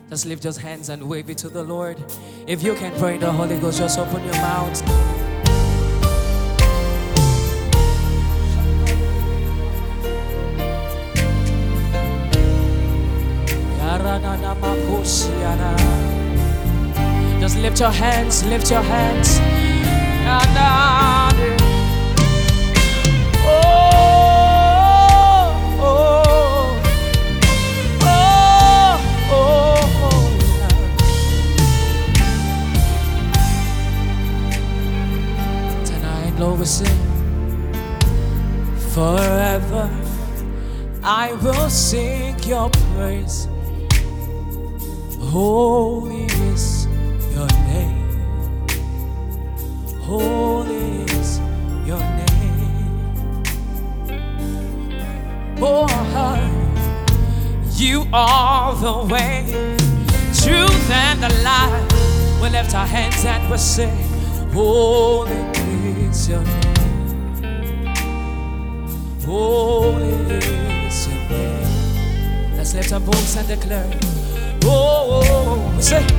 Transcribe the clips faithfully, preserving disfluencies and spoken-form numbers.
Just lift your hands and wave it to the Lord. If you can pray in the Holy Ghost, just open your mouth. Just lift your hands, lift your hands. Lord, we sing forever. I will sing your praise. Holy is your name. Holy is your name. Oh, you are the way, truth, and the life. We lift our hands and we say, holy is your name. Holy is your name. Let's lift our voice and declare. Oh, we say,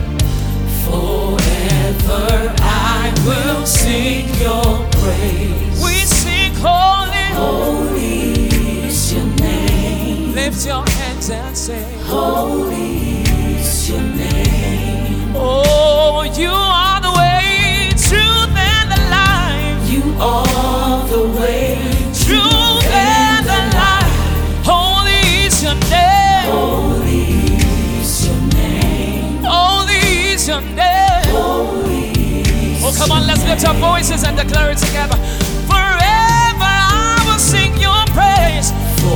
forever I will sing your praise. We sing holy. Holy is your name. Lift your hands and say, holy is your name. Oh, you are the way, truth, and the life. You are the way, truth, and the life. Holy is your name. Holy is your name. Holy is your name. Holy is. Oh, come on, let's lift our voices and declare it together. Forever I will sing your praise.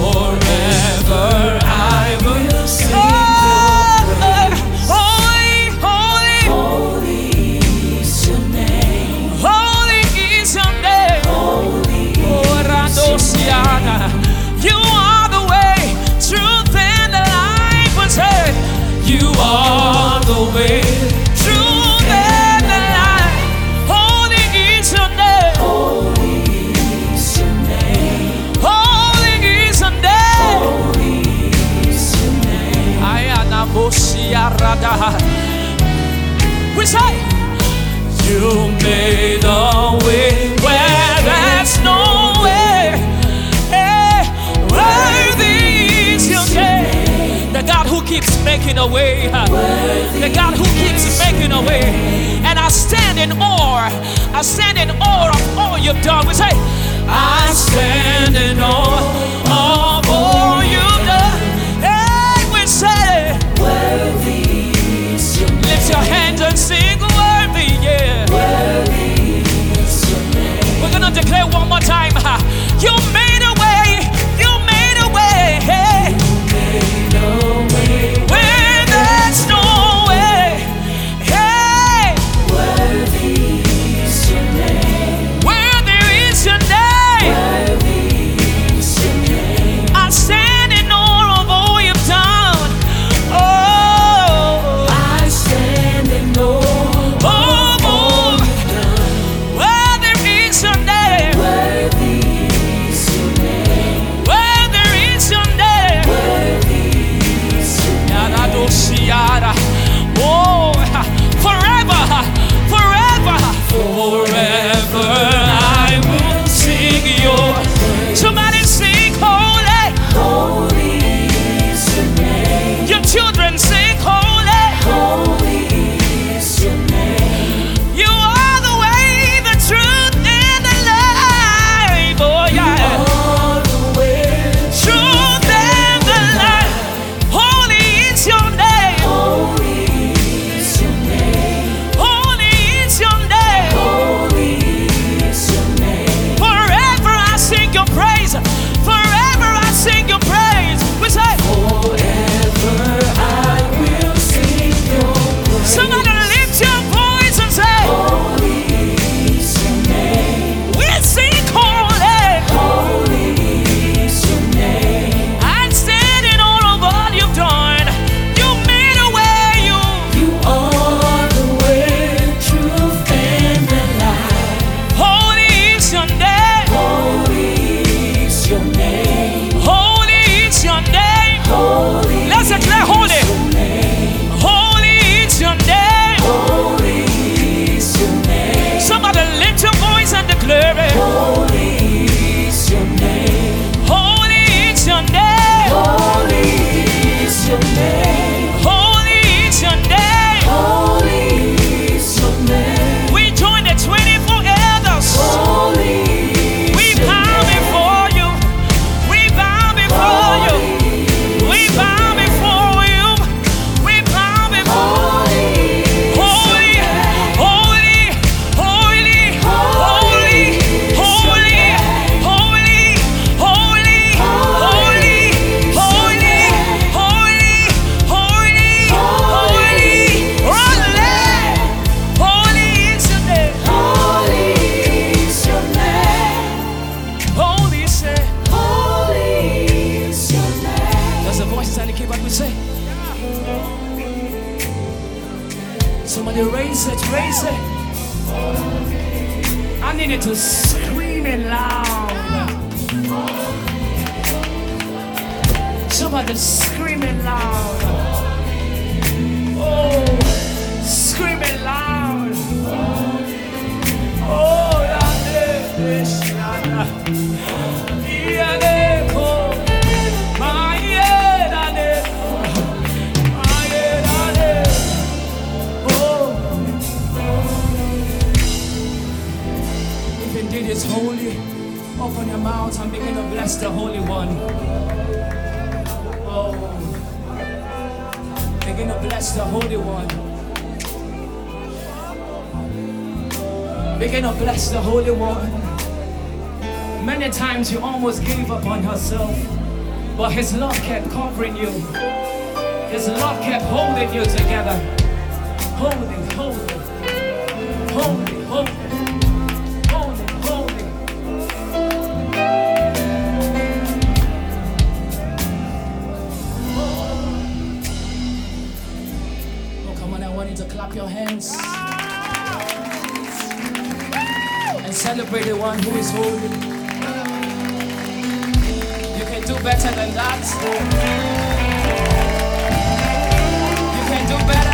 Forever I will sing oh, your praise. Holy, holy, holy is your name. Holy is your name. Holy oh, Radosiana. You are the way, truth, and the life. We say, you are the way, truth, and the life. Holy is your name. Holy is your name. Holy is your name. Holy is your name. Ayana Bosia Rada. We say, you made a way where there's no way. Hey, worthy is your name. The God who keeps making a way. The God who keeps making a way. And I stand in awe. I stand in awe of all you've done. We say, I stand in awe of all you've done. Hey, we say, worthy is your name. Lift your hands and sing worthy, yeah. Worthy is your name. We're gonna declare one more time. You made a way. You made a way. Hey. You made a way where there's no way. Hey. Worthy is your name. Where there is your name. Worthy is your name. Somebody raise it, raise it. I need it to scream it loud. Somebody scream it loud. Oh, scream it loud. Oh, indeed is holy. Open your mouth and begin to bless the Holy One. Oh, begin to bless the Holy One. Begin to bless the Holy One. Many times you almost gave up on yourself, but His love kept covering you. His love kept holding you together. Holy, holy, holy, holy. To clap your hands and celebrate the one who is holy. You can do better than that. You can do better.